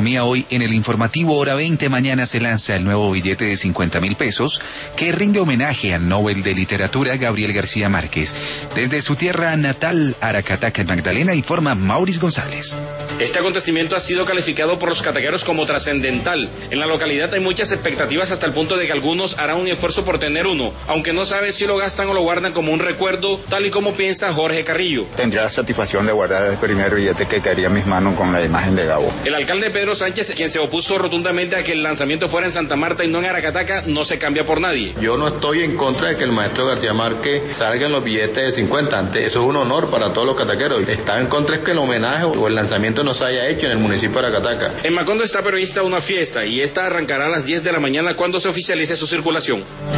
Hoy en el informativo Hora 20 mañana se lanza el nuevo billete de 50.000 pesos que rinde homenaje al Nobel de Literatura Gabriel García Márquez. Desde su tierra natal, Aracataca, en Magdalena, informa Maurice González. Este acontecimiento ha sido calificado por los cataqueros como trascendental. En la localidad hay muchas expectativas hasta el punto de que algunos harán un esfuerzo por tener uno, aunque no saben si lo gastan o lo guardan como un recuerdo, tal y como piensa Jorge Carrillo. Tendría la satisfacción de guardar el primer billete que caería en mis manos con la imagen de Gabo. El alcalde Pedro Sánchez, quien se opuso rotundamente a que el lanzamiento fuera en Santa Marta y no en Aracataca, no se cambia por nadie. Yo no estoy en contra de que el maestro García Márquez salga en los billetes de 50. Eso es un honor para todos los cataqueros. Estar en contra es que el homenaje o el lanzamiento no se haya hecho en el municipio de Aracataca. En Macondo está prevista una fiesta y esta arrancará a las 10 de la mañana cuando se oficialice su circulación.